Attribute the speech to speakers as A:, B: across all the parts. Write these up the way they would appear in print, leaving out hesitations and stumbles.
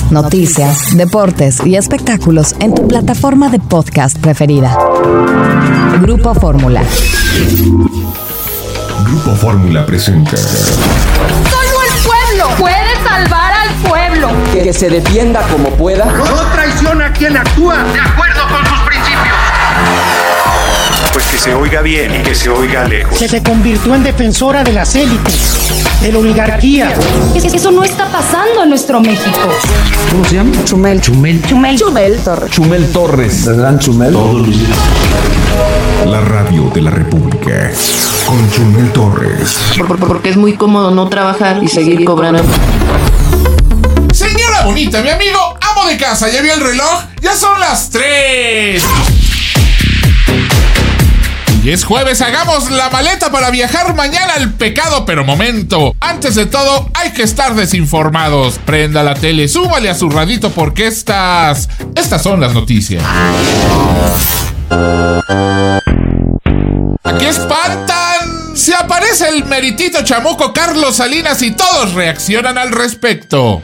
A: noticias, deportes y espectáculos en tu plataforma de podcast preferida. Grupo Fórmula.
B: Grupo Fórmula presenta.
C: Solo el pueblo puede salvar al pueblo.
D: Que se defienda como pueda.
E: No traiciona a quien actúa de acuerdo con sus principios.
F: Pues que se oiga bien y que se oiga lejos.
G: Se convirtió en defensora de las élites, de la oligarquía.
C: Eso no está pasando en nuestro México.
D: ¿Cómo se llama? Chumel Torres. ¿El gran Chumel?
B: Todos los días. La radio de la República. Con Chumel Torres.
H: Porque es muy cómodo no trabajar y seguir cobrando.
I: Señora bonita, mi amigo, amo de casa, ¿ya vio el reloj? Ya son las 3. Y es jueves, hagamos la maleta para viajar mañana al pecado, pero momento. Antes de todo, hay que estar desinformados. Prenda la tele, súbale a su radito porque estas son las noticias. ¡Aquí espantan! Se aparece el meritito chamuco Carlos Salinas y todos reaccionan al respecto.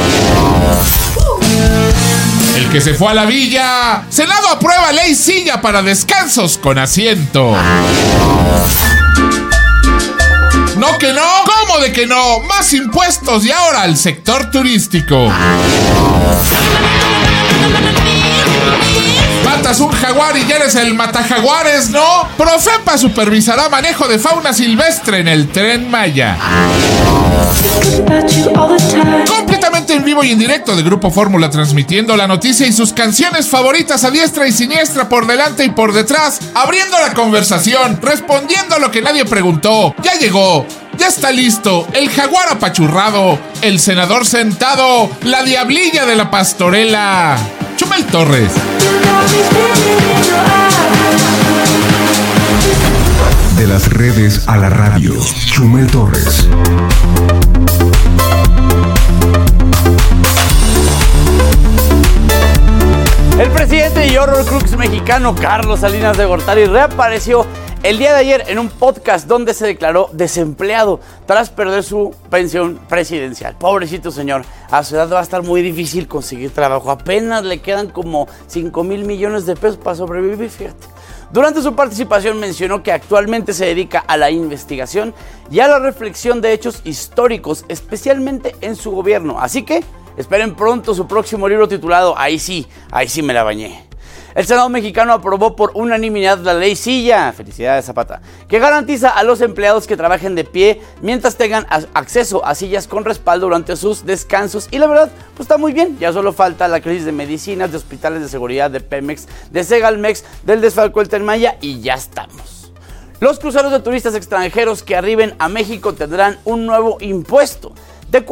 I: El que se fue a la villa. Senado aprueba ley silla para descansos con asiento. No que no, ¿cómo de que no? Más impuestos y ahora al sector turístico. Matas un jaguar y ya eres el matajaguares, ¿no? Profepa supervisará manejo de fauna silvestre en el Tren Maya. Completamente en vivo y en directo de Grupo Fórmula, transmitiendo la noticia y sus canciones favoritas a diestra y siniestra, por delante y por detrás, abriendo la conversación, respondiendo a lo que nadie preguntó. Ya llegó, ya está listo, el jaguar apachurrado, el senador sentado, la diablilla de la pastorela, Chumel Torres.
B: De las redes a la radio, Chumel Torres.
J: El presidente y Horrocrux mexicano Carlos Salinas de Gortari reapareció el día de ayer en un podcast donde se declaró desempleado tras perder su pensión presidencial. Pobrecito señor, a su edad va a estar muy difícil conseguir trabajo. Apenas le quedan como 5,000 millones de pesos para sobrevivir, fíjate. Durante su participación mencionó que actualmente se dedica a la investigación y a la reflexión de hechos históricos, especialmente en su gobierno. Así que esperen pronto su próximo libro titulado Ahí sí me la bañé. El Senado mexicano aprobó por unanimidad la ley Silla, felicidades Zapata, que garantiza a los empleados que trabajen de pie mientras tengan acceso a sillas con respaldo durante sus descansos. Y la verdad, pues está muy bien, ya solo falta la crisis de medicinas, de hospitales de seguridad, de Pemex, de Segalmex, del desfalco del Tren Maya y ya estamos. Los cruceros de turistas extranjeros que arriben a México tendrán un nuevo impuesto de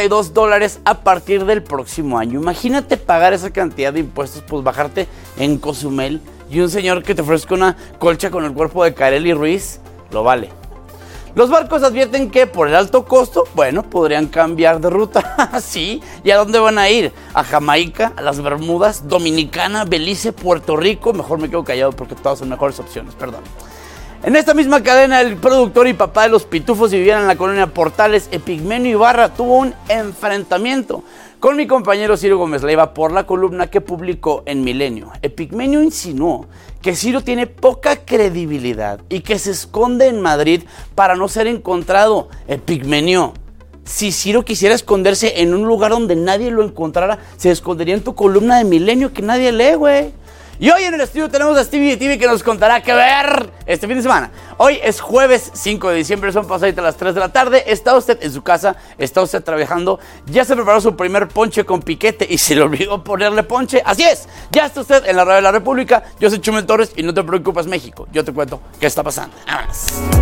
J: $42 a partir del próximo año. Imagínate pagar esa cantidad de impuestos, pues bajarte en Cozumel y un señor que te ofrezca una colcha con el cuerpo de Kareli Ruiz, lo vale. Los barcos advierten que por el alto costo, bueno, podrían cambiar de ruta. Sí, ¿y a dónde van a ir? ¿A Jamaica, a las Bermudas, Dominicana, Belice, Puerto Rico? Mejor me quedo callado porque todas son mejores opciones, perdón. En esta misma cadena, el productor y papá de los pitufos y vivían en la colonia Portales, Epigmenio Ibarra, tuvo un enfrentamiento con mi compañero Ciro Gómez Leiva por la columna que publicó en Milenio. Epigmenio insinuó que Ciro tiene poca credibilidad y que se esconde en Madrid para no ser encontrado. Epigmenio, si Ciro quisiera esconderse en un lugar donde nadie lo encontrara, se escondería en tu columna de Milenio que nadie lee, güey. Y hoy en el estudio tenemos a Stevie TV que nos contará qué ver este fin de semana. Hoy es jueves 5 de diciembre, son pasaditas las 3 de la tarde. Está usted en su casa, está usted trabajando, ya se preparó su primer ponche con piquete y se le olvidó ponerle ponche. Así es, ya está usted en la radio de la República. Yo soy Chumel Torres y no te preocupes, México. Yo te cuento qué está pasando. Vámonos.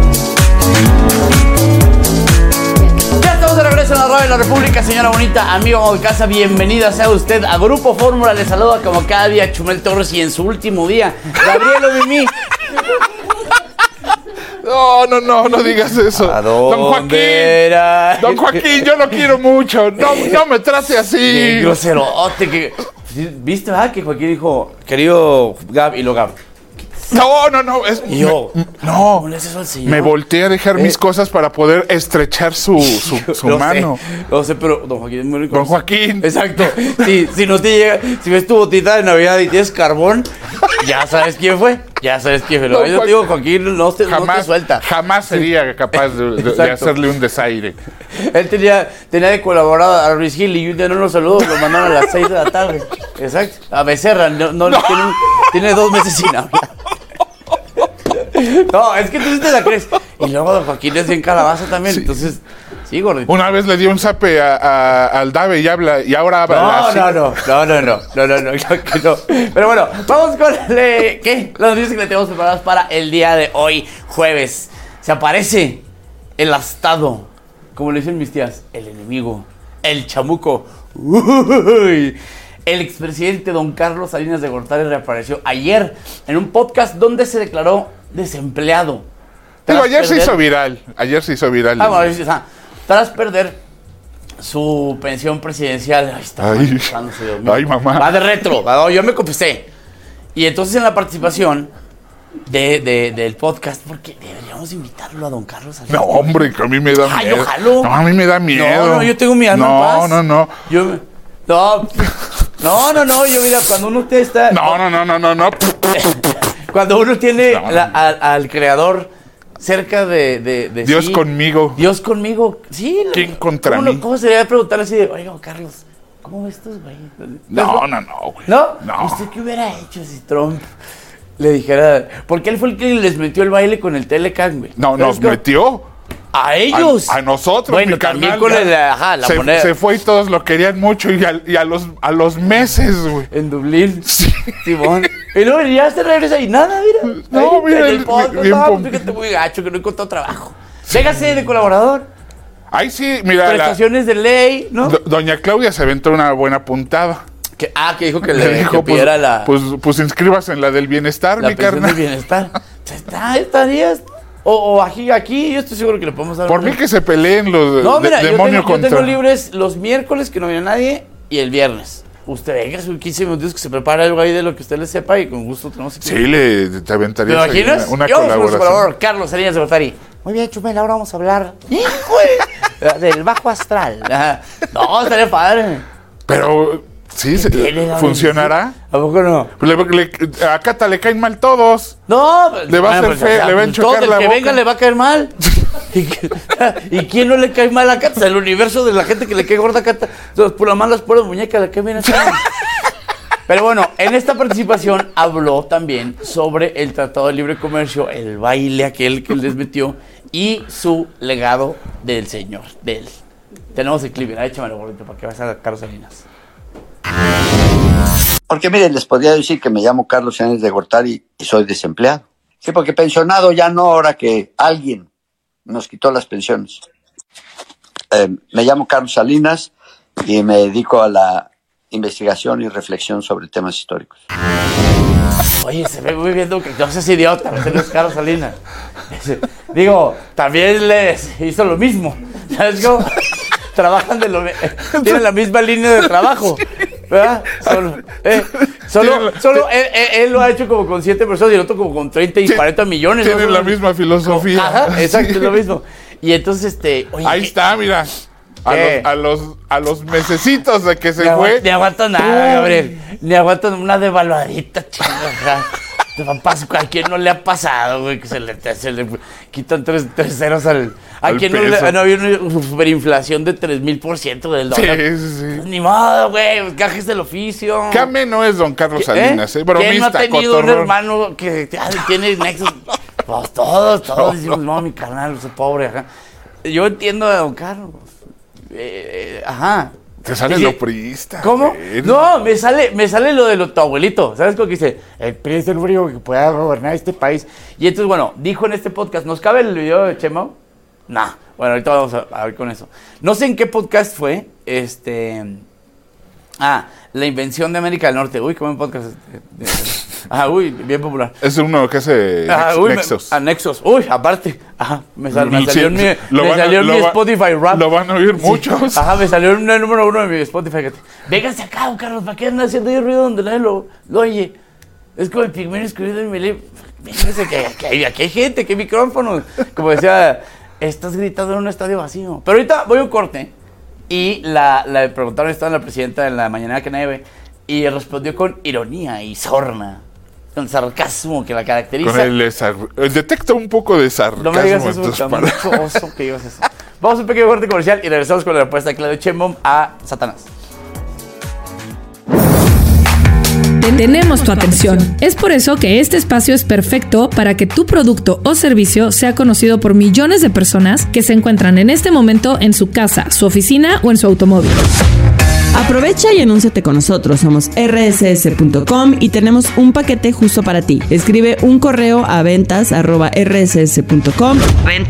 J: Ya estamos de regreso en la radio de la República, señora bonita, amigo de casa, bienvenida sea usted a Grupo Fórmula. Le saluda como cada día Chumel Torres y en su último día, Gabriel Mimi.
I: No digas eso.
J: ¿A dónde era?
I: Don Joaquín, yo lo quiero mucho. No me trate así.
J: Qué groserote que... ¿Viste, verdad? Que Joaquín dijo, querido Gab, y lo Gab,
I: No.
J: Y yo,
I: No.
J: ¿cómo le haces eso al señor?
I: Me volteé a dejar mis cosas para poder estrechar su mano.
J: No sé, pero don Joaquín es muy rico.
I: Don Joaquín.
J: Exacto. Si no te llega, si ves tu botita de Navidad y tienes carbón, ya sabes quién fue. Ya sabes quién fue. Yo te digo, Joaquín no te suelta.
I: Jamás sería capaz de hacerle un desaire.
J: Él tenía de colaborar a Luis Gil y un día no lo saludó, lo mandaron a las 6 de la tarde. Exacto. A Becerra, no. Tiene 2 meses sin hablar. No, es que tú sí te la crees. Y luego don Joaquín es bien calabaza también, entonces... Sí, gordito.
I: Una vez le dio un zape al Dave y ahora habla así.
J: No. Pero bueno, vamos con las noticias que le tenemos preparadas para el día de hoy, jueves. Se aparece el astado, como le dicen mis tías, el enemigo, el chamuco. Uy. El expresidente don Carlos Salinas de Gortari reapareció ayer en un podcast donde se declaró desempleado.
I: Ayer se hizo viral.
J: Tras perder su pensión presidencial. Ahí está.
I: Ay, mamá.
J: Va de retro. Yo me confesé. Y entonces en la participación del podcast, porque deberíamos invitarlo a don Carlos Salinas.
I: No, hombre, que a mí me da miedo.
J: Yo jalo.
I: No, a mí me da miedo.
J: No, yo tengo mi alma en paz.
I: No.
J: No, yo mira, cuando uno está...
I: No.
J: Cuando uno tiene al creador cerca de
I: Dios
J: sí,
I: conmigo.
J: Dios conmigo, sí.
I: ¿Quién contra mí?
J: ¿Cómo sería preguntarle así de, oiga, Carlos, ¿cómo ves estos güey?
I: No, güey.
J: ¿No?
I: No.
J: ¿Usted qué hubiera hecho si Trump le dijera? Porque él fue el que les metió el baile con el Telecán, güey.
I: No, nos metió.
J: ¿A ellos?
I: A nosotros,
J: bueno,
I: mi carnal.
J: También con la moneda.
I: Se fue y todos lo querían mucho y a los meses, güey.
J: En Dublín.
I: Sí.
J: Simón. Y luego ya se regresa y nada, mira.
I: No, mira.
J: En el podcast, fíjate, muy gacho, que no encontró trabajo. Véngase de colaborador.
I: Ahí sí, mira.
J: Prestaciones de ley, ¿no?
I: Doña Claudia se aventó una buena puntada.
J: Que dijo que le dijo, pidiera la...
I: Pues inscríbase en la del bienestar, mi carnal.
J: La pensión del bienestar. Estarías... O aquí yo estoy seguro que le podemos dar...
I: Por mí que se peleen los demonios contra...
J: Yo tengo libres los miércoles, que no viene nadie, y el viernes. Usted venga, sus 15 minutos que se prepara algo ahí de lo que usted le sepa y con gusto tenemos que...
I: Sí, te aventarías
J: ¿te imaginas?
I: una
J: yo
I: colaboración.
J: Yo colaborador, Carlos Salinas de Gortari. Muy bien, Chumel, ahora vamos a hablar... del bajo astral. No, estaría padre.
I: Pero... Sí, ¿funcionará?
J: ¿A poco no?
I: A Cata le caen mal todos.
J: No,
I: le va a hacer feo, le va a enchocar la boca.
J: El que venga le va a caer mal. ¿Y quién no le cae mal a Cata? El universo de la gente que le cae gorda a Cata. Por las malas puras muñecas le cae bien a Cata. Pero bueno, en esta participación habló también sobre el Tratado de Libre Comercio, el baile aquel que les metió y su legado del señor, de él. Tenemos el clip, échamelo, gordito, para que vayas a Carlos Salinas.
K: Porque miren, les podría decir que me llamo Carlos Salinas de Gortari y soy desempleado. Sí, porque pensionado ya no, ahora que alguien nos quitó las pensiones. Me llamo Carlos Salinas y me dedico a la investigación y reflexión sobre temas históricos.
J: Oye, se ve muy bien que no seas idiota, no es Carlos Salinas. Digo, también les hizo lo mismo. ¿Sabes cómo? Trabajan tienen la misma línea de trabajo, ¿verdad? Solo él lo ha hecho como con 7 personas y el otro como con 30 y 40 millones.
I: Tienen la misma filosofía.
J: Ajá, exacto, es lo mismo. Y entonces, oye,
I: ahí está, mira. A los mesecitos de que se fue.
J: Ni aguanto nada, Gabriel. Ni aguanto una devaluadita, chingada. ¿A quién no le ha pasado, güey? Que se le quitan 3 ceros al... ¿A quién no había una superinflación de 3000% del dólar?
I: Sí.
J: Ni modo, güey, gajes del oficio.
I: Qué ameno es don Carlos Salinas, bromista,
J: ¿quién no ha tenido
I: cotorrón?
J: un hermano que tiene nexos? Pues todos decimos, no, mi carnal, ese pobre, ajá. Yo entiendo a don Carlos. Ajá.
I: Te sale lo priista.
J: ¿Cómo? No, me sale lo de tu abuelito. ¿Sabes cómo que dice? El PRI es el único que pueda gobernar este país. Y entonces, bueno, dijo en este podcast, ¿nos cabe el video de Chemo? Nah. Bueno, ahorita vamos a ver con eso. No sé en qué podcast fue. La invención de América del Norte. Uy, qué buen podcast. Uy, bien popular.
I: Es uno que hace Nexos.
J: Nexos. Uy, aparte. Me salió en mi Spotify Rap.
I: Lo van a oír muchos.
J: Me salió en el número 1 de mi Spotify. Véngase acá, Carlos, ¿para qué andan haciendo ruido donde nadie lo oye? Es como el pigmeo escribido en mi libro. Fíjense que aquí hay gente, que hay micrófonos. Como decía, estás gritando en un estadio vacío. Pero ahorita voy a un corte y le preguntaron, estaba la presidenta en la mañana que nadie y respondió con ironía y sorna. Con sarcasmo que la caracteriza.
I: Con detecta un poco de sarcasmo.
J: No me digas eso, oso que digas eso. Vamos a un pequeño corte comercial y regresamos con la respuesta de Claudio Sheinbaum a Satanás.
L: Tenemos tu atención. Es por eso que este espacio es perfecto para que tu producto o servicio sea conocido por millones de personas que se encuentran en este momento en su casa, su oficina o en su automóvil.
M: Aprovecha y anúnciate con nosotros. Somos rss.com y tenemos un paquete justo para ti. Escribe un correo a ventas@rss.com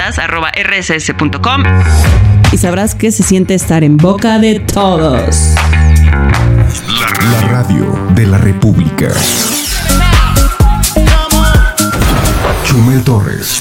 M: y sabrás qué se siente estar en boca de todos.
B: La radio de la República. Chumel Torres.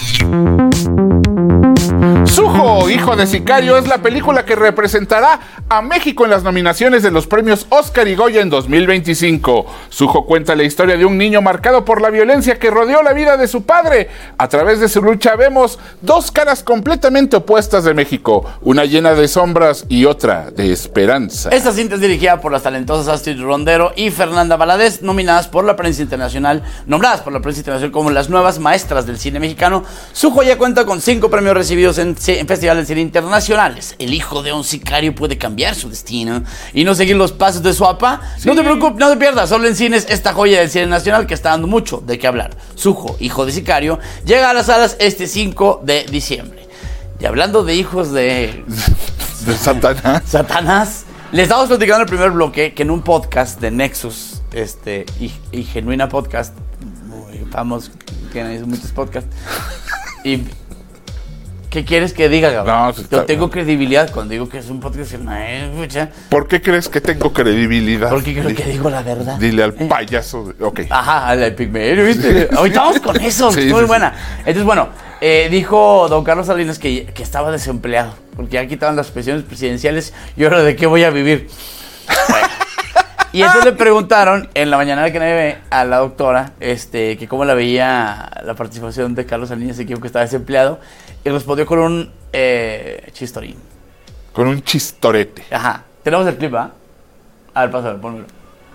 I: Sujo, hijo de sicario, es la película que representará a México en las nominaciones de los premios Oscar y Goya en 2025. Sujo cuenta la historia de un niño marcado por la violencia que rodeó la vida de su padre. A través de su lucha vemos dos caras completamente opuestas de México, una llena de sombras y otra de esperanza.
J: Esta cinta es dirigida por las talentosas Astrid Rondero y Fernanda Valadez, nombradas por la prensa internacional como las nuevas maestras del cine mexicano. Sujo ya cuenta con 5 premios recibidos en festivales de cine internacionales. El hijo de un sicario puede cambiar su destino y no seguir los pasos de su papá. Sí. No te preocupes, no te pierdas, solo en cines esta joya del cine nacional que está dando mucho de qué hablar. Sujo, hijo de sicario, llega a las salas este 5 de diciembre. Y hablando de hijos de Satanás, les estamos platicando en el primer bloque que en un podcast de Nexus y Genuina Podcast, muy famoso, tienen muchos podcasts, y ¿qué quieres que diga, Gabriel? No, yo tengo credibilidad cuando digo que es un podcast.
I: ¿Por qué crees que tengo credibilidad?
J: Porque creo que digo la verdad.
I: Dile al payaso. Ok.
J: Ajá, al pigmeo, ¿viste? Ahorita vamos con eso, sí, muy buena. Entonces, bueno, dijo don Carlos Salinas que estaba desempleado, porque ya quitaban las pensiones presidenciales y ahora ¿de qué voy a vivir? Bueno. Y entonces le preguntaron en la mañana que nadie ve a la doctora que cómo la veía la participación de Carlos Salinas, que estaba desempleado, y respondió con un chistorín.
I: Con un chistorete.
J: Ajá. Tenemos el clip, ¿ah? A ver, pásalo, pónmelo.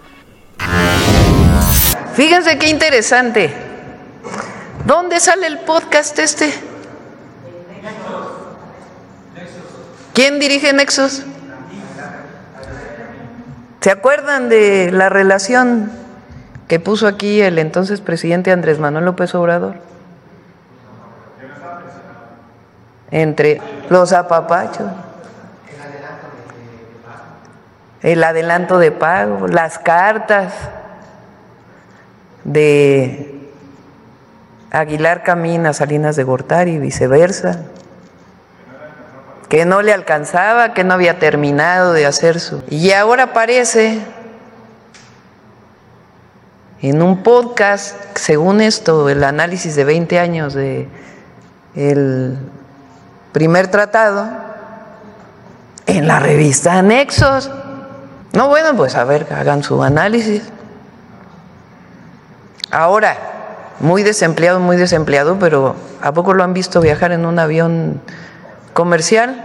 N: Fíjense qué interesante. ¿Dónde sale el podcast este? ¿Quién dirige Nexus? ¿Se acuerdan de la relación que puso aquí el entonces presidente Andrés Manuel López Obrador? Entre los apapachos, el adelanto de pago, las cartas de Aguilar Camín a Salinas de Gortari y viceversa, que no le alcanzaba, que no había terminado de hacer su... Y ahora aparece en un podcast, según esto, el análisis de 20 años de el primer tratado, en la revista Nexos. No, bueno, pues a ver, hagan su análisis. Ahora, muy desempleado, pero ¿a poco lo han visto viajar en un avión comercial?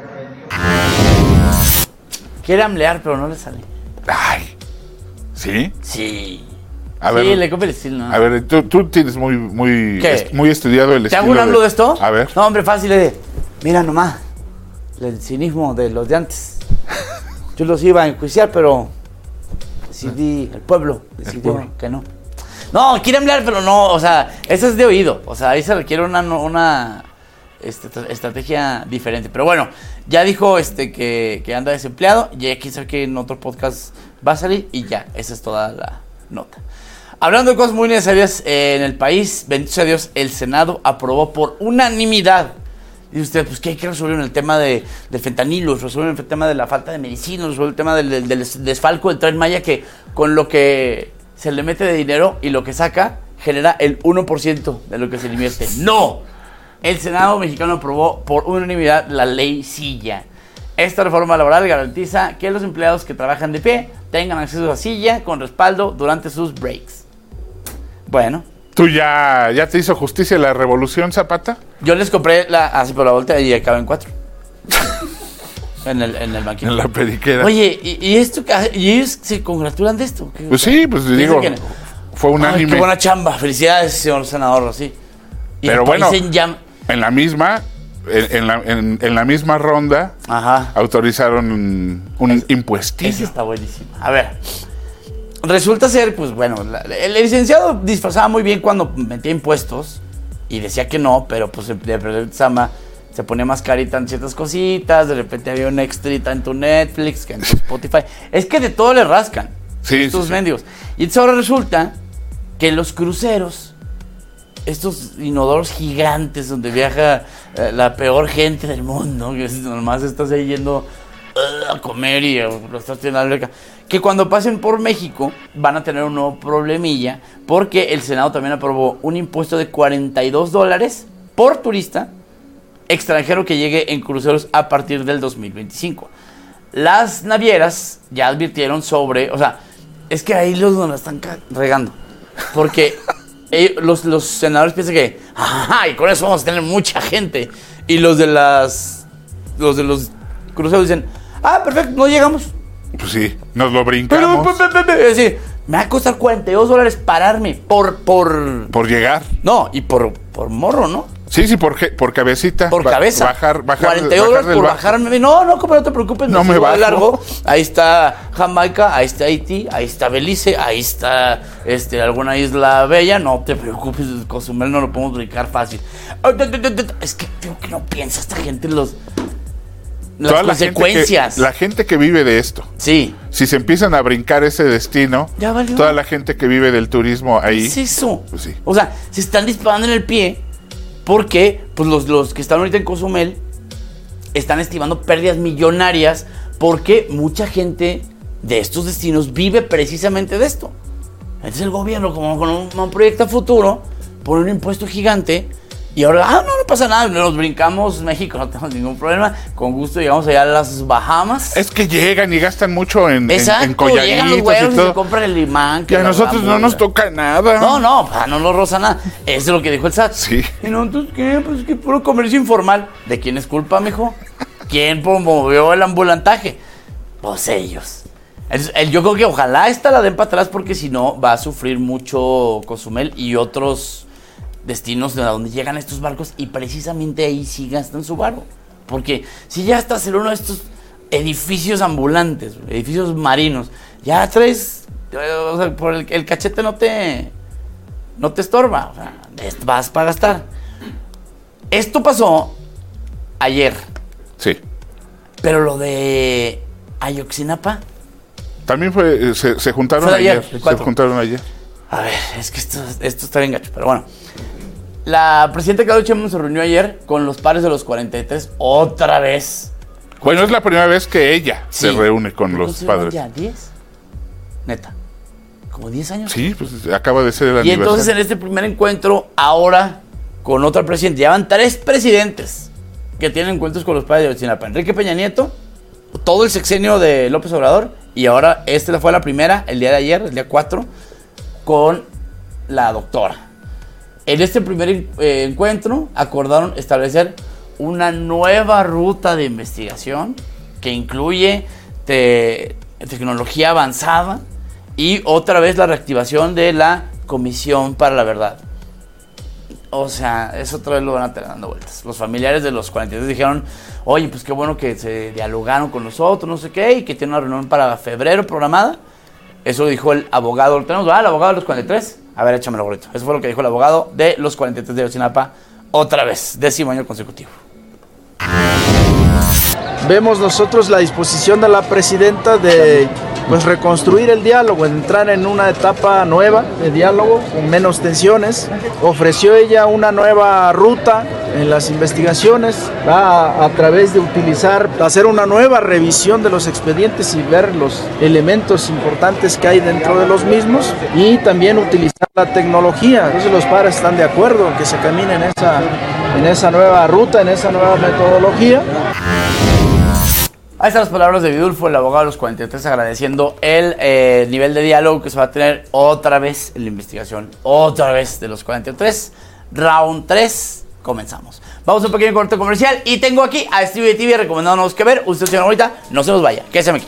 J: Quiere ampliar, pero no le sale.
I: Ay, ¿sí?
J: Sí.
I: A ver,
J: sí, le copia el estilo, ¿no?
I: A ver, tú tienes muy estudiado el estilo.
J: ¿Te hago un AMLO de esto?
I: A ver.
J: No, hombre, fácil. Mira nomás, el cinismo de los de antes. Yo los iba a enjuiciar, pero el pueblo decidió que no. No, quiere ampliar, pero no, o sea, eso es de oído. O sea, ahí se requiere una estrategia diferente. Pero bueno, ya dijo que anda desempleado. Ya quién sabe que en otro podcast va a salir. Y ya, esa es toda la nota. Hablando de cosas muy necesarias en el país, bendito sea Dios, el Senado aprobó por unanimidad. Dice usted, pues, ¿qué hay que resolver en el tema del fentanilo? Resolver el tema de la falta de medicina, resolver el tema del desfalco del Tren Maya, que con lo que se le mete de dinero y lo que saca, genera el 1% de lo que se le invierte. ¡No! El Senado mexicano aprobó por unanimidad la ley Silla. Esta reforma laboral garantiza que los empleados que trabajan de pie tengan acceso a silla con respaldo durante sus breaks. Bueno,
I: ¿Tú ya te hizo justicia la Revolución Zapata?
J: Yo les compré así por la vuelta y acaba en 4. en el banquillo.
I: En la periquera.
J: Oye, ¿y ellos se congratulan de esto?
I: Pues sí, pues digo, fue unánime.
J: Qué buena chamba, felicidades, señor senador, así.
I: Pero bueno, en la misma ronda, autorizaron un impuestillo.
J: Eso está buenísimo. A ver, resulta ser, pues bueno, el licenciado disfrazaba muy bien cuando metía impuestos y decía que no, pero pues de repente se ponía mascarita en ciertas cositas, de repente había una extrita en tu Netflix, que en tu Spotify. Es que de todo le rascan estos mendigos. Y entonces ahora resulta que en los cruceros, estos inodoros gigantes donde viaja la peor gente del mundo, que nomás estás ahí yendo a comer y lo estás teniendo en la alberca, que cuando pasen por México van a tener un nuevo problemilla, porque el Senado también aprobó un impuesto de $42 por turista extranjero que llegue en cruceros a partir del 2025. Las navieras ya advirtieron sobre, o sea, es que ahí los la están regando, porque los senadores piensan que, y con eso vamos a tener mucha gente, y los de los cruceros dicen, perfecto, no llegamos.
I: Pues sí, nos lo brincamos.
J: Pero, es decir, me va a costar $42 pararme por
I: llegar.
J: No, y por morro, ¿no?
I: Sí, por cabecita.
J: Por cabeza.
I: Bajar
J: $42 por bajarme. No, como no te preocupes.
I: No me bajo.
J: Largo. Ahí está Jamaica, ahí está Haití, ahí está Belice, ahí está alguna isla bella. No te preocupes, Cozumel no lo podemos brincar fácil. Es que creo que no piensa esta gente las consecuencias.
I: La gente que vive de esto.
J: Sí.
I: Si se empiezan a brincar ese destino,
J: ya valió.
I: Toda la gente que vive del turismo ahí.
J: ¿Qué es eso?
I: Pues sí.
J: O sea, se están disparando en el pie porque pues los que están ahorita en Cozumel están estimando pérdidas millonarias porque mucha gente de estos destinos vive precisamente de esto. Entonces el gobierno, como con un proyecto a futuro, pone un impuesto gigante. Y ahora, no pasa nada, nos brincamos México, no tenemos ningún problema. Con gusto llegamos allá a las Bahamas.
I: Es que llegan y gastan mucho en collaritos
J: llegan los güeros y se compran el imán.
I: Que a nosotros no nos toca nada.
J: No nos roza nada. Eso es lo que dijo el SAT.
I: Sí.
J: Y no, entonces, ¿qué? Pues que puro comercio informal. ¿De quién es culpa, mijo? ¿Quién promovió el ambulantaje? Pues ellos. Entonces, yo creo que ojalá esta la den para atrás porque si no va a sufrir mucho Cozumel y otros destinos de donde llegan estos barcos y precisamente ahí sí gastan su varo. Porque si ya estás en uno de estos edificios ambulantes, edificios marinos, ya traes, o sea, por el cachete no te estorba, o sea, vas para gastar. Esto pasó ayer.
I: Sí.
J: Pero lo de Ayotzinapa
I: también se juntaron ayer. Se juntaron ayer.
J: A ver, es que esto está bien gacho, pero bueno. La presidenta Claudia Sheinbaum se reunió ayer con los padres de los 43 otra vez.
I: Bueno, es la primera vez que ella se reúne con los padres.
J: ¿Ya 10? Neta. ¿Como 10 años?
I: Sí, pues acaba de ser el
J: aniversario. Y entonces en este primer encuentro, ahora con otra presidenta, ya van 3 presidentes que tienen encuentros con los padres de Ayotzinapa. Enrique Peña Nieto, todo el sexenio de López Obrador, y ahora fue la primera, el día de ayer, el día 4, con la doctora. En este primer encuentro acordaron establecer una nueva ruta de investigación que incluye tecnología avanzada y otra vez la reactivación de la Comisión para la Verdad. O sea, eso otra vez lo van a tener dando vueltas. Los familiares de los 43 dijeron, oye, pues qué bueno que se dialogaron con nosotros, no sé qué, y que tiene una reunión para febrero programada. Eso lo dijo el abogado. ¿Tenemos el abogado de los 43? A ver, échamelo, gorrito. Eso fue lo que dijo el abogado de los 43 de Ayotzinapa otra vez, 10º año consecutivo.
O: Vemos nosotros la disposición de la presidenta de reconstruir el diálogo, entrar en una etapa nueva de diálogo con menos tensiones. Ofreció ella una nueva ruta en las investigaciones, va a través de hacer una nueva revisión de los expedientes y ver los elementos importantes que hay dentro de los mismos y también utilizar la tecnología. Entonces los padres están de acuerdo en que se camine en esa nueva ruta, en esa nueva metodología.
J: Ahí están las palabras de Vidulfo, el abogado de los 43, agradeciendo el nivel de diálogo que se va a tener otra vez en la investigación, otra vez de los 43. Round 3, comenzamos. Vamos a un pequeño corte comercial y tengo aquí a Stevie TV recomendándonos que ver. Usted, señor, ahorita no se nos vaya, quédese aquí.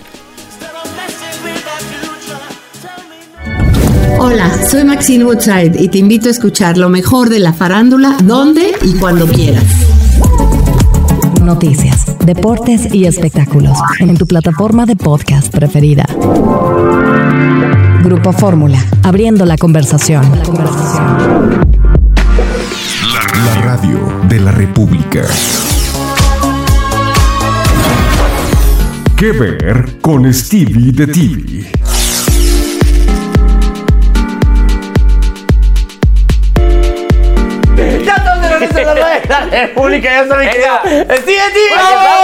P: Hola, soy Maxine Woodside y te invito a escuchar lo mejor de la farándula, donde y cuando quieras.
A: Noticias, deportes y espectáculos en tu plataforma de podcast preferida. Grupo Fórmula, abriendo la conversación.
B: La radio de la República. ¿Qué ver con Stevie de TV?
J: Ya estamos de regreso en la República, ya está mi querido Stevie TV.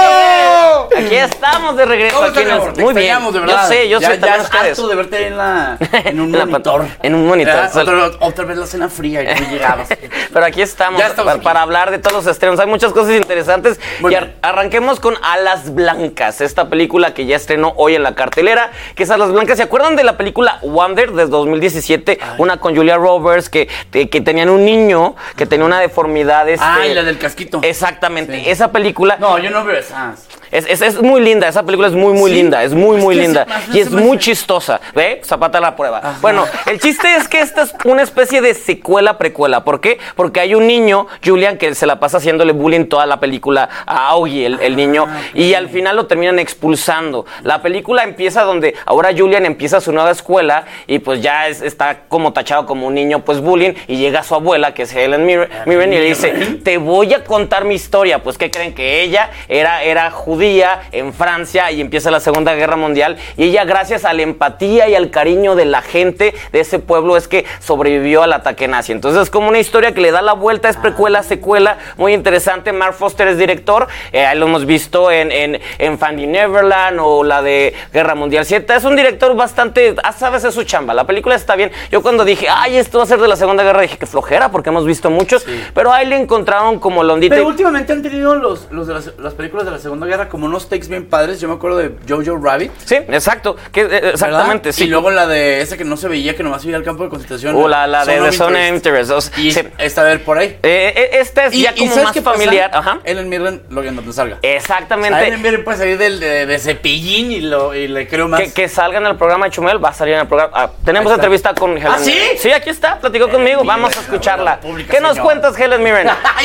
Q: Aquí estamos de regreso.
J: Aquí
Q: muy bien.
J: De verdad.
Q: Yo sé también ustedes.
J: Harto de verte en un monitor.
Q: En un monitor.
J: Otra vez la cena fría y no llegabas.
Q: Pero aquí estamos para hablar de todos los estrenos. Hay muchas cosas interesantes. Arranquemos con Alas Blancas, esta película que ya estrenó hoy en la cartelera, que es Alas Blancas. ¿Se acuerdan de la película Wonder de 2017? Una con Julia Roberts que tenían un niño que tenía una deformidad.
J: La del casquito.
Q: Exactamente.
J: Sí.
Q: Esa película.
J: No, yo no veo esas.
Q: Es muy linda, esa película es muy linda, es muy linda y es muy chistosa, ¿ve? Zapata a la prueba. Ajá. Bueno, el chiste es que esta es una especie de secuela-precuela. ¿Por qué? Porque hay un niño, Julian, que se la pasa haciéndole bullying toda la película a Augie, el niño, y al final lo terminan expulsando. La película empieza donde ahora Julian empieza su nueva escuela y pues ya está como tachado como un niño pues bullying, y llega su abuela, que es Helen Mirren, y le dice, te voy a contar mi historia. Pues ¿qué creen? Que ella era judía en Francia y empieza la Segunda Guerra Mundial, y ella, gracias a la empatía y al cariño de la gente de ese pueblo, es que sobrevivió al ataque nazi. Entonces es como una historia que le da la vuelta, es precuela, secuela, muy interesante. Mark Foster es director, ahí lo hemos visto en Finding Neverland o la de Guerra Mundial Z. Es un director bastante, sabes, es su chamba. La película está bien. Yo cuando dije, esto va a ser de la Segunda Guerra, dije que flojera, porque hemos visto muchos, pero ahí le encontraron como la ondita.
J: Pero últimamente han tenido los de las películas de la Segunda Guerra como unos takes bien padres. Yo me acuerdo de Jojo Rabbit.
Q: Sí, exacto. Exactamente,
J: ¿verdad?
Q: sí.
J: Y luego la de esa que no se veía, que nomás iba al campo de concentración.
Q: O la de The Zone of Interest.
J: Y esta a ver por ahí.
Q: Esta es ya como más familiar.
J: Ajá. Ellen Mirren, lo que no salga.
Q: Exactamente.
J: O sea, Ellen Mirren puede salir de Cepillín y le creo más.
Q: Que salga en el programa de Chumel, va a salir en el programa. Tenemos entrevista con Helen Mirren.
J: ¿Sí?
Q: Sí, aquí está, platicó conmigo. Vamos a escucharla. ¿Qué nos cuentas, Helen Mirren?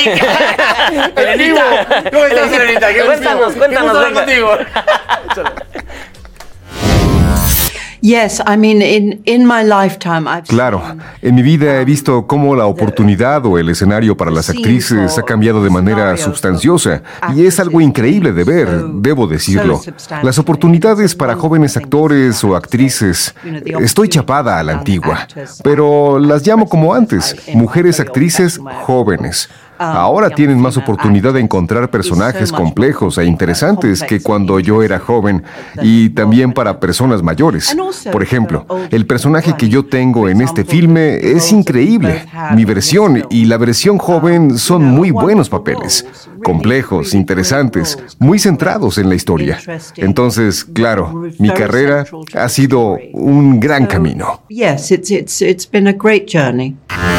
J: Elenita, ¿cómo estás, Elenita?
Q: Cuéntanos.
J: Contigo.
P: Yes, I mean, in my lifetime,
B: Claro, en mi vida he visto cómo la oportunidad o el escenario para las actrices ha cambiado de manera sustanciosa, y es algo increíble de ver, debo decirlo. Las oportunidades para jóvenes actores o actrices, estoy chapada a la antigua, pero las llamo como antes, mujeres actrices jóvenes. Ahora tienen más oportunidad de encontrar personajes complejos e interesantes que cuando yo era joven, y también para personas mayores. Por ejemplo, el personaje que yo tengo en este filme es increíble. Mi versión y la versión joven son muy buenos papeles, complejos, interesantes, muy centrados en la historia. Entonces, claro, mi carrera ha sido un gran camino.
P: Yes, it's been a great journey.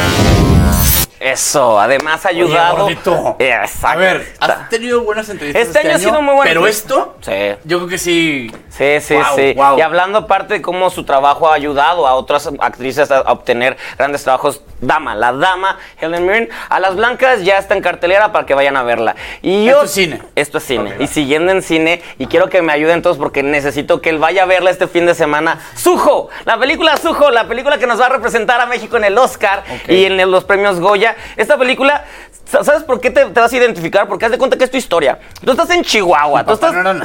Q: Eso, además ha ayudado.
J: Oye, exacto. A ver, has tenido buenas entrevistas
Q: este año ha sido muy bueno.
J: Pero esto,
Q: sí.
J: Yo creo que sí.
Q: Sí. Wow. Y hablando aparte de cómo su trabajo ha ayudado a otras actrices a obtener grandes trabajos, la dama Helen Mirren, Alas Blancas ya está en cartelera para que vayan a verla. Y
J: esto es cine.
Q: Esto es cine. Okay, y siguiendo en cine, y quiero que me ayuden todos porque necesito que él vaya a verla este fin de semana. Suho, la película Suho, la película que nos va a representar a México en el Oscar y en los premios Goya. Esta película, ¿sabes por qué te vas a identificar? Porque haz de cuenta que es tu historia. Tú estás en Chihuahua. Tú estás... No,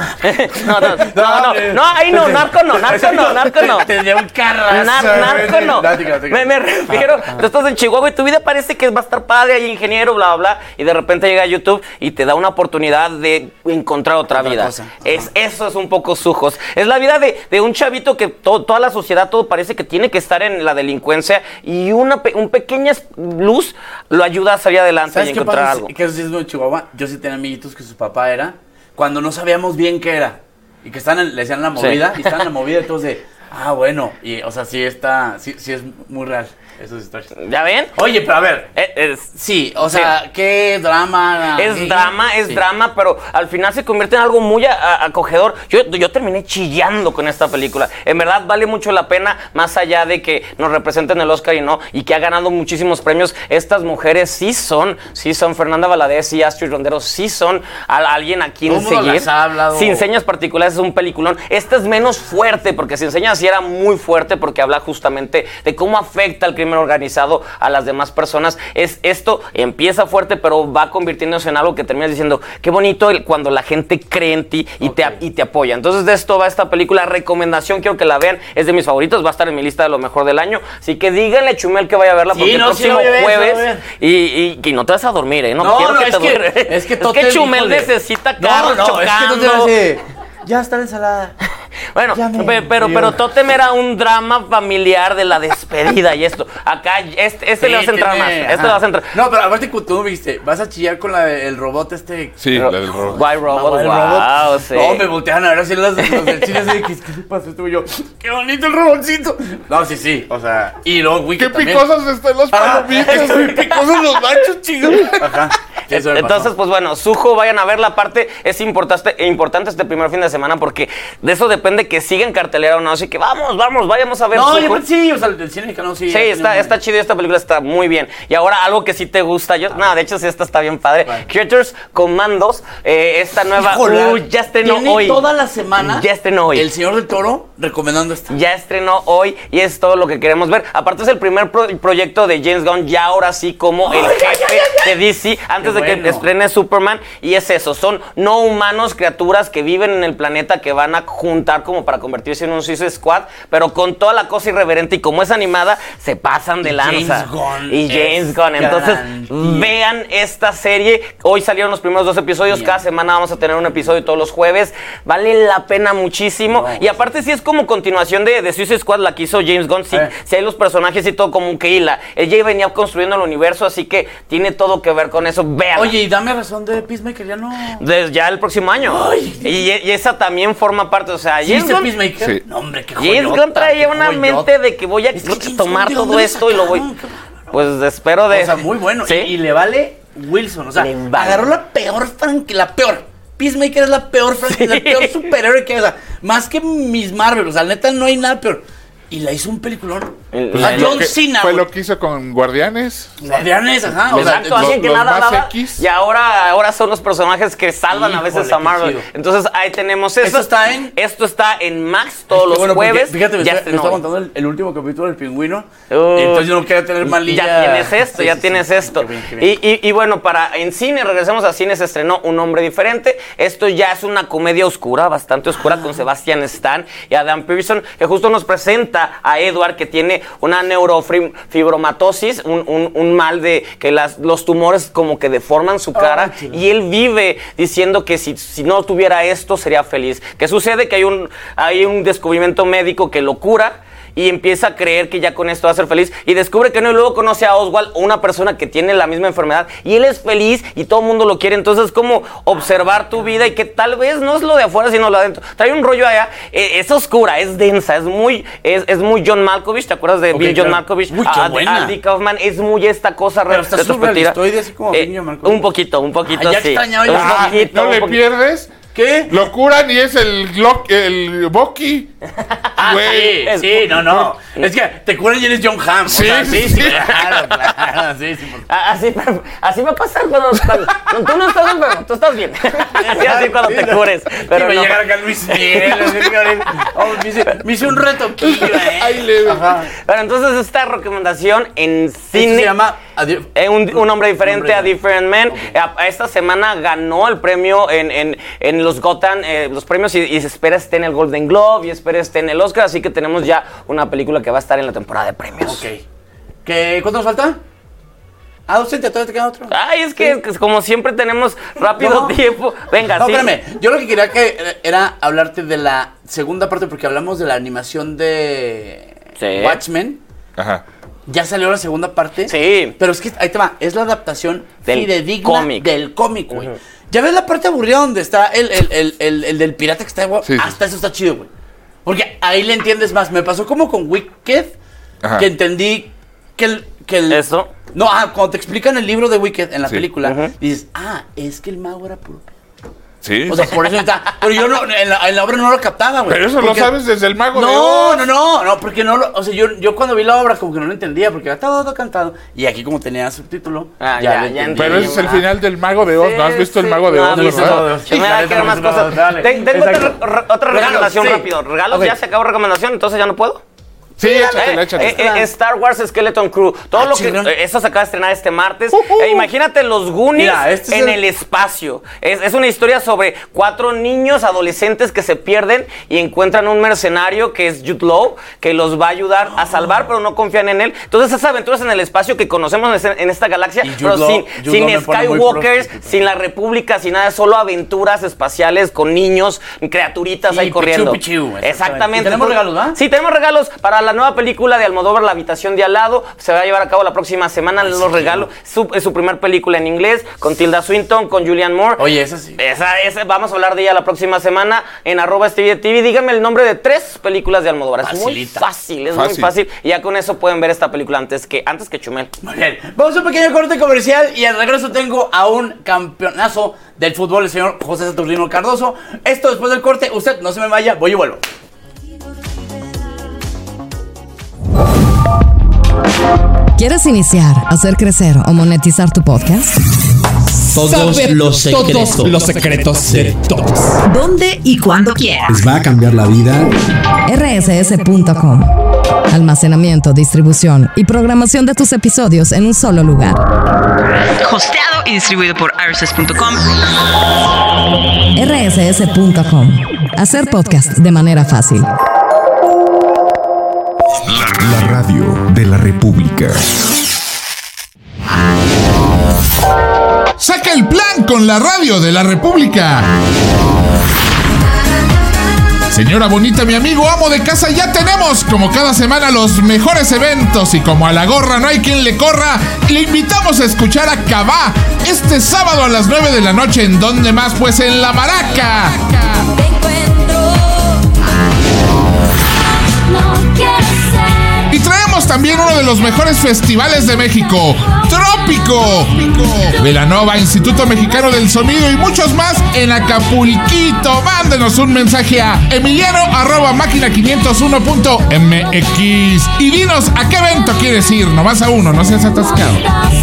Q: ahí no, narco no.
J: Tenía un carrazo.
Q: Narco no. Me refiero, tú estás en Chihuahua y tu vida parece que va a estar padre, hay ingeniero, bla, bla, y de repente llega a YouTube y te da una oportunidad de encontrar otra vida. Eso es un poco Sujos. Es la vida de un chavito que toda la sociedad, todo parece que tiene que estar en la delincuencia, y un pequeña luz lo ayuda a salir adelante y encontrar algo.
J: ¿Qué es de Chihuahua? Yo sí tenía amiguitos que su papá era, cuando no sabíamos bien qué era. y que le decían la movida, y están en la movida, entonces, bueno, y o sea, sí es muy real. Esas historias.
Q: ¿Ya ven?
J: Oye, pero a ver, sí, o sea, ¿qué drama?
Q: Es drama, pero al final se convierte en algo muy acogedor. Yo terminé chillando con esta película. En verdad vale mucho la pena, más allá de que nos representen el Oscar y que ha ganado muchísimos premios. Estas mujeres sí son Fernanda Valadez y Astrid Rondero, sí son alguien a quien seguir. Sin Señas Particulares es un peliculón. Esta es menos fuerte, porque Sin Señas sí era muy fuerte, porque habla justamente de cómo afecta el crimen organizado a las demás personas. Esto empieza fuerte, pero va convirtiéndose en algo que terminas diciendo, qué bonito cuando la gente cree en ti y te apoya. Entonces de esto va esta película. Recomendación, quiero que la vean, es de mis favoritos, va a estar en mi lista de lo mejor del año, así que díganle a Chumel que vaya a verla, porque el próximo jueves y no te vas a dormir, no quiero que te duermas. Es que Chumel necesita carros chocando.
J: Ya está la ensalada.
Q: Bueno, pero Tótem era un drama familiar de la despedida y esto. Acá, le vas a entrar más. Le vas a entrar.
J: No, pero aparte tú viste, vas a chillar con el robot
I: Sí, la del robot.
Q: White Robot, wow, sí.
J: No, me voltean a ver así los del cine así, ¿qué le pasó esto? Y yo, qué bonito el robotcito. No, sí, o sea, y luego Wiki
I: también. Qué picosas están las palomitas. Qué picosos los machos, chicos.
Q: Ajá. Entonces, pues bueno, Sujo, vayan a ver la parte. Es importante este primer fin de semana, porque de eso depende que siga en cartelera o no. Así que vayamos a ver Sujo.
J: Sí, o sea, el cine mexicano sí.
Q: Sí, está chido, esta película está muy bien. Y ahora algo que sí te gusta, de hecho sí, esta está bien padre. Creatures Commandos, esta nueva, ya estrenó hoy.
J: Toda la semana.
Q: Ya estrenó hoy.
J: El Señor del Toro recomendando esta.
Q: Ya estrenó hoy y es todo lo que queremos ver. Aparte es el primer proyecto de James Gunn, ya ahora sí como el jefe de DC, antes de que estrene Superman, y es eso, son no humanos, criaturas que viven en el planeta, que van a juntar como para convertirse en un Suicide Squad, pero con toda la cosa irreverente, y como es animada, se pasan de lanza. James Gunn. Entonces, vean esta serie. Hoy salieron los primeros 2 episodios, cada semana vamos a tener un episodio todos los jueves. Vale la pena muchísimo. Y aparte sí es como continuación de Suicide Squad, la que hizo James Gunn. Sí hay los personajes y todo como que hila. Ella venía construyendo el universo, así que tiene todo que ver con eso. Vean.
J: Oye, y dame razón de Peacemaker, ya no.
Q: Ya el próximo año. Y esa también forma parte, o sea,
J: James Gunn. Peacemaker. Sí. No, hombre, qué joyota.
Q: James Gunn traía una mente de que voy a tomar todo esto y lo voy. Pues espero de.
J: O sea, muy bueno.
Q: ¿Sí?
J: Y le vale Wilson. O sea, agarró la peor franquicia, la peor. Peacemaker es la peor franquicia, la peor superhéroe que hay. O sea, más que Miss Marvel. O sea, neta, no hay nada peor. Y la hizo un peliculón. John Cena.
I: Fue lo que hizo con Guardianes.
J: Ajá.
Q: Exacto, alguien que nada daba. Y ahora son los personajes que salvan a veces a Marvel. Entonces ahí tenemos eso. Esto está en Max todos los jueves.
J: Fíjate, me está contando el último capítulo del Pingüino. Entonces yo no quiero tener malilla.
Q: Ya tienes esto. Y bueno, en cine, regresemos a cine, se estrenó Un Hombre Diferente. Esto ya es una comedia oscura, bastante oscura, con Sebastian Stan y Adam Pearson, que justo nos presenta a Edward, que tiene una neurofibromatosis, un mal de que los tumores como que deforman su cara, y él vive diciendo que si no tuviera esto sería feliz. ¿Qué sucede? Que hay un descubrimiento médico que lo cura, y empieza a creer que ya con esto va a ser feliz, y descubre que no, y luego conoce a Oswald, una persona que tiene la misma enfermedad, y él es feliz y todo el mundo lo quiere. Entonces es como observar tu vida, y que tal vez no es lo de afuera sino lo de adentro. Trae un rollo allá, es oscura, es densa, es muy John Malkovich. ¿Te acuerdas de Bill John Malkovich? Andy Kaufman, es muy esta cosa retrospectiva.
J: Así como
Q: un poquito
J: ya
Q: sí.
J: Extrañaba
I: ¿No le pierdes?
J: ¿Qué?
I: Lo curan y es el Bucky.
J: Sí, no. Es que te curan y eres John Hamm.
I: Sí,
J: claro. Sí.
Q: Así me pasa cuando tú no estás enfermo, tú estás bien. Así cuando te cures. Pero
J: me llegar acá Luis Miguel. Me hice un retoquillo.
Q: Pero entonces esta recomendación en cine
J: se llama
Q: Un Hombre Diferente, A Different Man. Esta semana ganó el premio en los Gotham, los premios, y se espera esté en el Golden Globe y espera esté en el Oscar, así que tenemos ya una película que va a estar en la temporada de premios.
J: ¿Cuánto nos falta? Docente, ¿todavía te queda otro?
Q: Ay, es que como siempre tenemos rápido tiempo. Venga,
J: sí. Espérame, yo lo que quería era hablarte de la segunda parte, porque hablamos de la animación de Watchmen.
I: Ajá.
J: Ya salió la segunda parte.
Q: Sí.
J: Pero es que, ahí te va, es la adaptación fidedigna del cómic, güey. ¿Ya ves la parte aburrida donde está el del pirata que está igual? Sí, hasta eso está chido, güey. Porque ahí le entiendes más. Me pasó como con Wicked, que entendí que el... ¿Eso? No, cuando te explican el libro de Wicked en la película, dices, es que el mago era puro...
I: Sí.
J: O sea, por eso está. Pero yo no, en la obra no lo captaba, güey.
I: Pero eso lo sabes desde el mago de
J: Oz. No, porque no lo. O sea, yo cuando vi la obra como que no lo entendía, porque era todo cantado. Y aquí, como tenía subtítulo.
I: ya pero ese es el final del mago de Oz. ¿No has visto el mago de Oz?
Q: Me da que más cosas. Tengo otra recomendación rápido. ¿Regalos? ¿Ya se acabó recomendación? ¿Entonces ya no puedo?
I: Sí, échate.
Q: Star Wars Skeleton Crew. Todo lo que. Eso se acaba de estrenar este martes. Imagínate los Goonies en el espacio. Es una historia sobre 4 niños adolescentes que se pierden y encuentran un mercenario que es Jude Law, que los va a ayudar a salvar, pero no confían en él. Entonces, esas aventuras en el espacio que conocemos en esta galaxia, pero sin Skywalkers, sin la República, sin nada, solo aventuras espaciales con niños, criaturitas ahí corriendo. Exactamente.
J: ¿Tenemos regalos, ¿verdad?
Q: Sí, tenemos regalos para la nueva película de Almodóvar, La habitación de al lado. Se va a llevar a cabo la próxima semana. Les los regalo. Es su primer película en inglés, con Tilda Swinton, con Julianne Moore.
J: Oye, esa sí.
Q: Esa vamos a hablar de ella la próxima semana en @STV. Díganme el nombre de 3 películas de Almodóvar. Es muy fácil, muy fácil. Y ya con eso pueden ver esta película antes que Chumel.
J: Muy bien. Vamos a un pequeño corte comercial y al regreso tengo a un campeonazo del fútbol, el señor José Saturnino Cardoso. Esto después del corte. Usted no se me vaya, voy y vuelvo.
A: ¿Quieres iniciar, hacer crecer o monetizar tu podcast?
R: Todos los secretos de todos.
P: ¿Dónde y cuándo quieras?
R: Les va a cambiar la vida.
A: rss.com. Almacenamiento, distribución y programación de tus episodios en un solo lugar.
P: Hosteado y distribuido por rss.com.
A: rss.com. Hacer podcast de manera fácil.
B: La radio de la República.
I: Saca el plan con la radio de la República. Señora bonita, mi amigo, amo de casa, ya tenemos como cada semana los mejores eventos y como a la gorra no hay quien le corra, le invitamos a escuchar a Cabá este sábado a las 9 de la noche. ¿En dónde más? Pues en La Maraca. Y traemos también uno de los mejores festivales de México, Trópico, Velanova, Instituto Mexicano del Sonido y muchos más en Acapulquito. Mándenos un mensaje a emiliano@máquina501.mx y dinos a qué evento quieres ir. Nomás a uno, no seas atascado.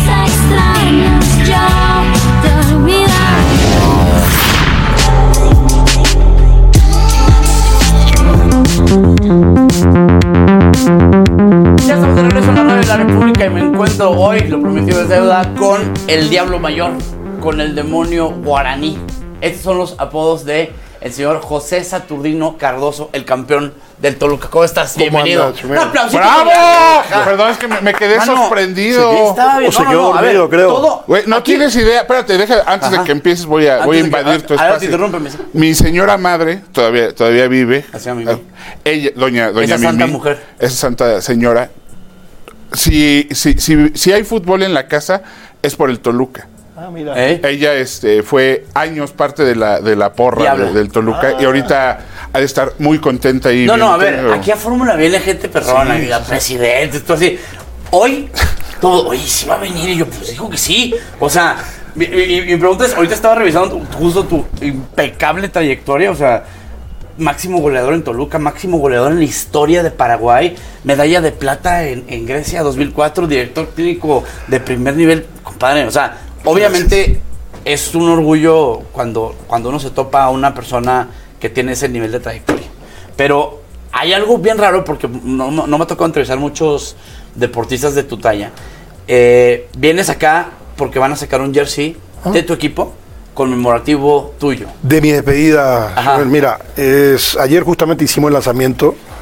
J: Ya estamos de regreso en la radio de la República y me encuentro hoy, lo prometido es deuda, con el Diablo Mayor, con el demonio guaraní. Estos son los apodos de el señor José Saturnino Cardoso, el campeón del Toluca. ¿Cómo estás? Bienvenido.
I: Un aplauso. ¡Bravo! Perdón, es que me quedé sorprendido.
J: Sí, estaba bien.
I: Se quedó dormido, creo. Güey, no
J: aquí
I: tienes idea. Espérate, antes de que empieces voy a invadir tu espacio. Mi señora madre todavía vive. Ella, doña
J: esa
I: Mimi,
J: santa mujer.
I: Esa santa señora. Si hay fútbol en la casa, es por el Toluca.
J: Mira.
I: Ella fue años parte de la porra del Toluca y ahorita ha de estar muy contenta ahí.
J: No, a ver, aquí a Fórmula viene gente perrona, presidente, todo así. Hoy, sí va a venir, y yo pues digo que sí. O sea, mi pregunta es, ahorita estaba revisando justo tu impecable trayectoria, o sea, máximo goleador en Toluca, máximo goleador en la historia de Paraguay, medalla de plata en Grecia 2004, director clínico de primer nivel, compadre, o sea, obviamente es un orgullo cuando uno se topa a una persona que tiene ese nivel de trayectoria. Pero hay algo bien raro porque no me ha tocado entrevistar muchos deportistas de tu talla. Vienes acá porque van a sacar un jersey de tu equipo conmemorativo tuyo.
S: De mi despedida. Mira, ayer justamente hicimos el lanzamiento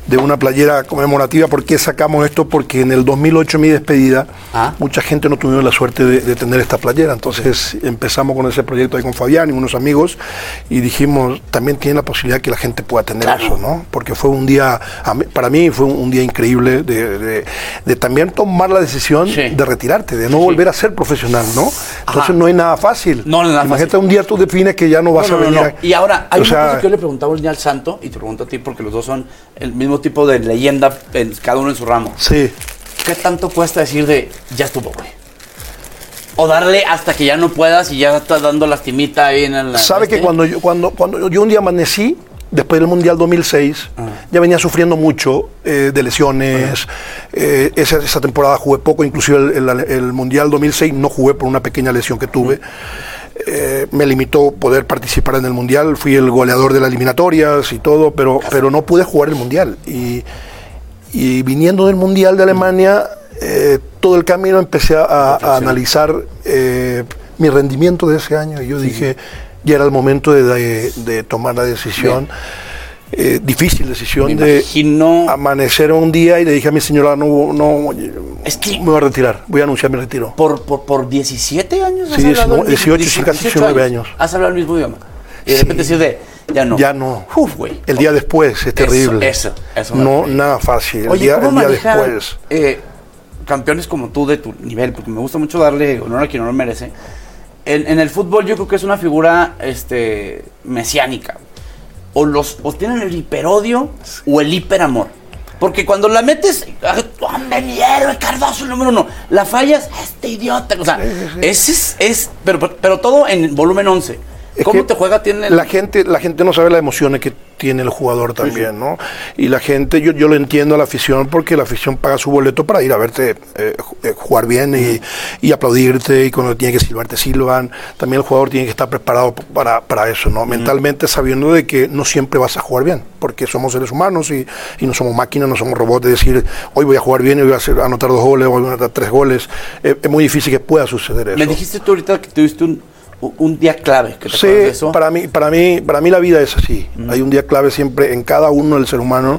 S: de una playera conmemorativa. ¿Por qué sacamos esto? Porque en el 2008, mi despedida, mucha gente no tuvieron la suerte de tener esta playera. Entonces empezamos con ese proyecto ahí con Fabián y unos amigos y dijimos, también tiene la posibilidad que la gente pueda tener eso, ¿no? Porque fue un día, para mí fue un día increíble de también tomar la decisión de retirarte, de no volver a ser profesional, ¿no? Entonces no es nada fácil.
J: No es nada
S: Imagínate
J: fácil.
S: Un día tú defines que ya no vas a venir.
J: Y ahora, hay una cosa que yo le preguntaba un día al Santo, y te pregunto a ti porque los dos son el mismo tipo de leyenda, cada uno en su ramo.
S: Sí.
J: ¿Qué tanto cuesta decir de, ya estuvo, güey? O darle hasta que ya no puedas y ya estás dando lastimita ahí en la...
S: ¿Sabe que cuando yo un día amanecí, después del Mundial 2006, ya venía sufriendo mucho de lesiones. Esa temporada jugué poco, inclusive el Mundial 2006 no jugué por una pequeña lesión que tuve. Me limitó poder participar en el Mundial, fui el goleador de las eliminatorias y todo, pero no pude jugar el Mundial. Y viniendo del Mundial de Alemania, todo el camino empecé a analizar mi rendimiento de ese año y yo dije, ya era el momento de tomar la decisión. Difícil decisión de amanecer un día y le dije a mi señora, es que me voy a retirar, voy a anunciar mi retiro.
J: ¿Por 17 años?
S: Sí, 18, sí, casi 19 años.
J: Has hablado el mismo idioma. Y de repente decís ya no.
S: Ya no.
J: Uf, güey.
S: El día después es terrible.
J: Eso
S: no, nada fácil.
J: Oye,
S: el día después.
J: Campeones como tú de tu nivel, porque me gusta mucho darle honor a quien no lo merece. En el fútbol yo creo que es una figura mesiánica. O tienen el hiperodio o el hiperamor. Porque cuando la metes, hombre, mi héroe, Cardoso, el número 1, la fallas, este idiota. O sea, ese es pero todo en volumen 11. ¿Cómo te juega? La gente
S: no sabe las emociones que tiene el jugador también, ¿no? Y la gente, yo lo entiendo a la afición, porque la afición paga su boleto para ir a verte jugar bien y aplaudirte, y cuando tiene que silbar te silban. También el jugador tiene que estar preparado para eso, ¿no? Mentalmente, sabiendo de que no siempre vas a jugar bien, porque somos seres humanos y no somos máquinas, no somos robots de decir, hoy voy a jugar bien y voy a anotar 2 goles, hoy voy a anotar 3 goles. Es muy difícil que pueda suceder eso.
J: Me dijiste tú ahorita que tuviste un día clave. ¿Que te
S: sí,
J: de eso?
S: Para mí la vida es así. Hay un día clave siempre en cada uno del ser humano.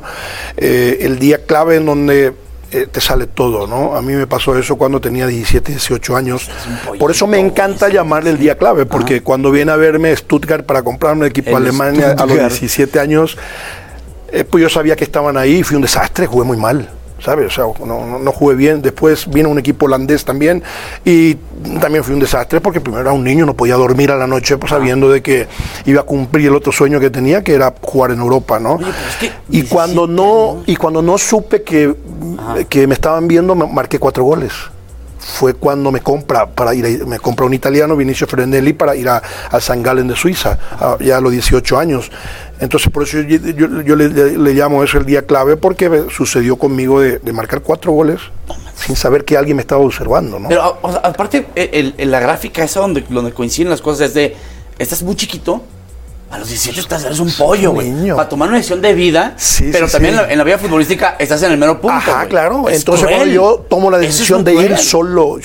S: El día clave en donde te sale todo, ¿no? A mí me pasó eso cuando tenía 17, 18 años. Por eso me encanta llamarle el día clave, porque cuando viene a verme Stuttgart para comprarme un equipo Alemania a los 17 años, pues yo sabía que estaban ahí y fui un desastre, jugué muy mal. ¿Sabes? O sea, no jugué bien. Después vino un equipo holandés también y también fui un desastre, porque primero era un niño, no podía dormir a la noche, pues, sabiendo de que iba a cumplir el otro sueño que tenía, que era jugar en Europa, ¿no? Oye, y cuando no supe que me estaban viendo, marqué 4 goles. Fue cuando me compra un italiano, Vinicio Frenelli, para ir al St. Gallen de Suiza, ya a los 18 años. Entonces, por eso yo le llamo eso el día clave, porque sucedió conmigo de marcar 4 goles sin saber que alguien me estaba observando, ¿no?
J: Pero, o sea, aparte, la gráfica esa donde coinciden las cosas es de, estás muy chiquito, a los 18 eres un pollo, güey. Para tomar una decisión de vida, pero también en la vida futbolística estás en el mero punto.
S: Ajá,
J: wey.
S: claro.
J: Es
S: entonces,
J: cruel.
S: cuando yo tomo la decisión de ir solo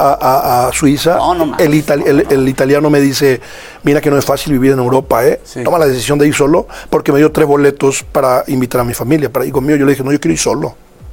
S: a Suiza, el italiano me dice, mira que no es fácil vivir en Europa, ¿eh? Sí. Toma la decisión de ir solo, porque me dio 3 boletos para invitar a mi familia, para ir conmigo. Yo le dije, no, yo quiero ir solo.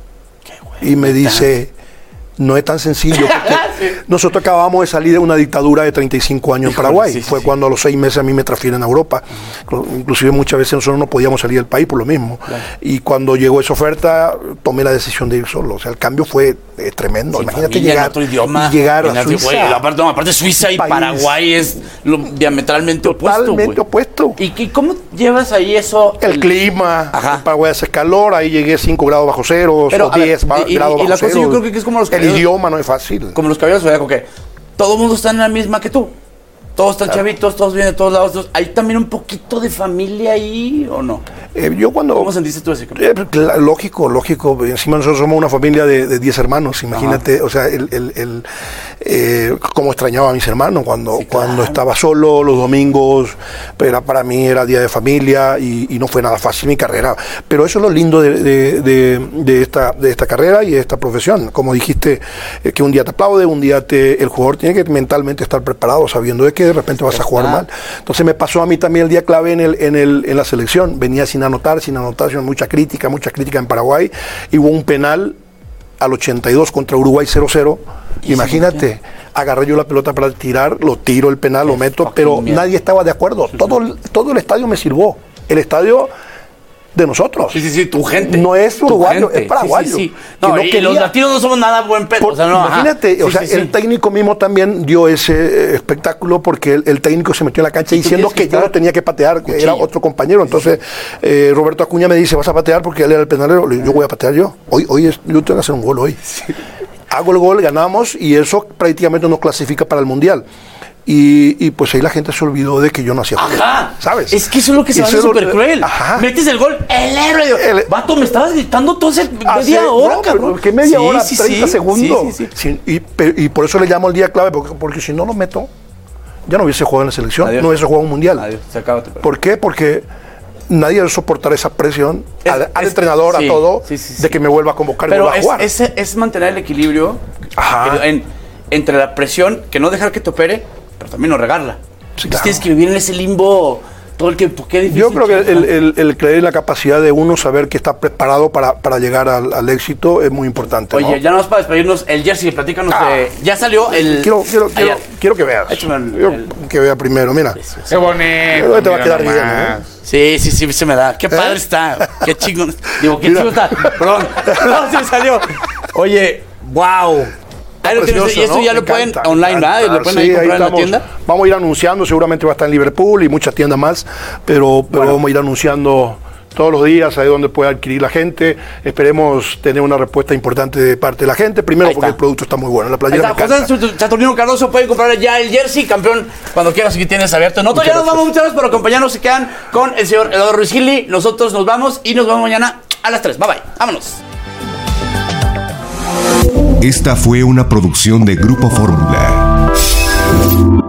S: Y me dice, no es tan sencillo, porque nosotros acabamos de salir de una dictadura de 35 años en Paraguay. Fue cuando a los 6 meses a mí me transfieren a Europa. Inclusive muchas veces nosotros no podíamos salir del país por lo mismo. Y cuando llegó esa oferta, tomé la decisión de ir solo. O sea, el cambio fue tremendo. Imagínate llegar,
J: otro idioma,
S: llegar a Suiza.
J: Wey, aparte Suiza y Paraguay es diametralmente
S: opuesto.
J: ¿Y cómo llevas ahí eso?
S: El clima. En Paraguay hace calor, ahí llegué 5 grados bajo cero, o 10 grados bajo
J: la
S: cero.
J: Cosa, yo creo que es como los
S: el idioma no es fácil.
J: Como los caballeros zodiaco, que todo el mundo está en la misma que tú. Todos están chavitos, todos vienen de todos lados. ¿Hay también un poquito de familia ahí o no?
S: ¿Cómo
J: sentiste tú ese?
S: Lógico. Encima nosotros somos una familia de 10 hermanos. Imagínate, o sea, cómo extrañaba a mis hermanos cuando estaba solo los domingos. Pero para mí era día de familia y no fue nada fácil mi carrera. Pero eso es lo lindo de esta carrera y de esta profesión. Como dijiste, que un día te aplaude, un día el jugador tiene que mentalmente estar preparado, sabiendo de que que de repente vas a jugar mal. Entonces me pasó a mí también el día clave en la selección. Venía sin anotación, mucha crítica en Paraguay. Y hubo un penal al 82 contra Uruguay 0-0. Imagínate, agarré yo la pelota para tirar, lo tiro el penal, lo meto, pero nadie estaba de acuerdo. Todo el estadio me silbó. El estadio de nosotros.
J: Sí, tu gente.
S: No es uruguayo, es paraguayo.
J: Sí. No, y los latinos no somos nada buen pedo. O sea, no,
S: imagínate, el técnico mismo también dio ese espectáculo porque el técnico se metió en la cancha diciendo que yo no tenía que patear, que era otro compañero. Entonces, Roberto Acuña me dice, ¿vas a patear? Porque él era el penalero. Le digo, yo voy a patear yo. Yo tengo que hacer un gol hoy. Hago el gol, ganamos y eso prácticamente nos clasifica para el Mundial. Y pues ahí la gente se olvidó de que yo no hacía gol. ¿Sabes?
J: Es que eso es lo que se hace súper cruel. Metes el gol, el héroe. Vato, me estabas gritando entonces media hora, cabrón.
S: ¿Qué media hora? 30 segundos. Sí. Y por eso le llamo el día clave, porque si no lo meto, ya no hubiese jugado en la selección, no hubiese jugado un mundial.
J: Adiós, se acaba.
S: ¿Por qué? Porque nadie debe soportar esa presión al entrenador, a todo, de que me vuelva a convocar y vuelva a jugar.
J: Es mantener el equilibrio entre la presión, que no dejar que te opere, pero también no regarla. Sí, claro. Tienes que vivir en ese limbo todo el tiempo. Qué difícil.
S: Yo creo que el creer en la capacidad de uno, saber que está preparado para llegar al éxito es muy importante.
J: Oye, ya nada más para despedirnos, el jersey, platícanos ya salió el...
S: Quiero que veas. Que vea primero, mira.
I: Qué bonito.
S: Te va a quedar bien, ¿eh?
J: Sí, se me da. Qué padre está. Qué chingón. Digo, qué chido está. Perdón, se me salió. Oye, wow. Y esto ya lo pueden online, ¿verdad? ¿Lo pueden ahí comprar en la tienda?
S: Vamos a ir anunciando, seguramente va a estar en Liverpool y muchas tiendas más, pero vamos a ir anunciando todos los días ahí donde puede adquirir la gente. Esperemos tener una respuesta importante de parte de la gente, primero porque el producto está muy bueno, la playera me encanta.
J: José Saturnino Cardoso, pueden comprar ya el jersey, campeón, cuando quieras, aquí tienes abierto. Nosotros ya nos vamos, muchas gracias por acompañarnos, se quedan con el señor Eduardo Ruiz Gili, nosotros nos vamos y nos vemos mañana a las 3. Bye bye, vámonos.
T: Esta fue una producción de Grupo Fórmula.